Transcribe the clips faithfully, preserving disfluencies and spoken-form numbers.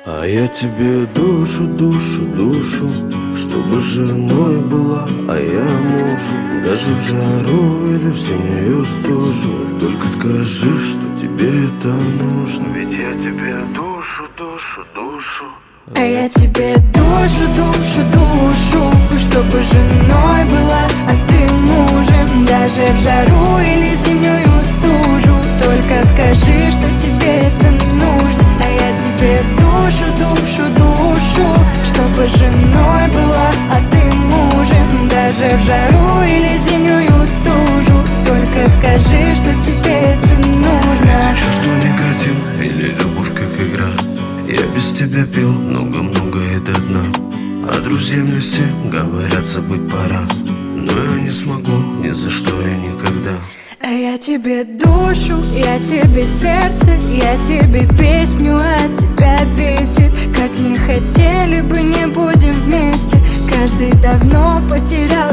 А я тебе душу, душу, душу, чтобы женой была, а я мужем. Даже в жару или в зимнюю стужу. Только скажи, что тебе это нужно. Ведь я тебе душу, душу, душу. А я тебе душу, душу, душу, чтобы женой была, а ты мужем. Даже в жару или зимнюю стужу. Только скажи, что тебе это нужно. А я тебе душу, душу, душу, чтобы женой была, а ты мужем. Даже в жару или зимнюю стужу. Только скажи, что тебе это нужно. Чувство никотин или любовь как игра. Я без тебя пил много-много и до дна. А друзья мне все говорят, забыть пора. Но я не смогу ни за что и никогда. А я тебе душу, я тебе сердце, я тебе песню, а тебя бесит. Как не хотели бы, не будем вместе. Каждый давно потерял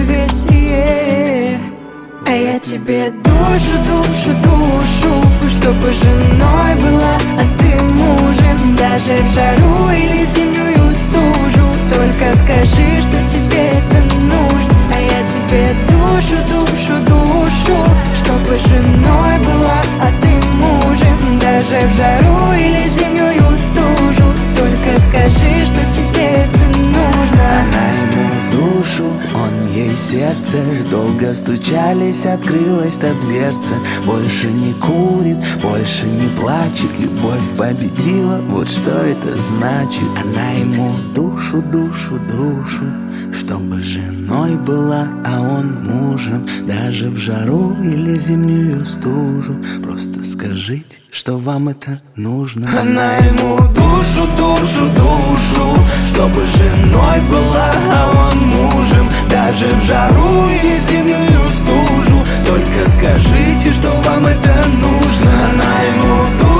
равновесие. А я тебе душу, душу, душу, чтобы женой была, а ты мужем. Даже в жару или зимнюю стужу. Только скажи, что тебе это нужно. А я тебе душу, душу, душу, чтобы женой была, а ты мужем. Даже в жару или зимнюю стужу. Только скажи, что тебе это нужно. Она ему душу, он ей сердце. Долго стучались, открылась та дверца. Больше не курит, больше не плачет. Любовь победила, вот что это значит. Она ему душу, душу, душу, чтобы женой была, а он мужем. Даже в жару или зимнюю стужу. Просто скажите, что вам это нужно. Она ему душу, душу, душу, чтобы женой была, а он мужем. Даже в жару или зимнюю стужу. Только скажите, что вам это нужно. Она ему душу,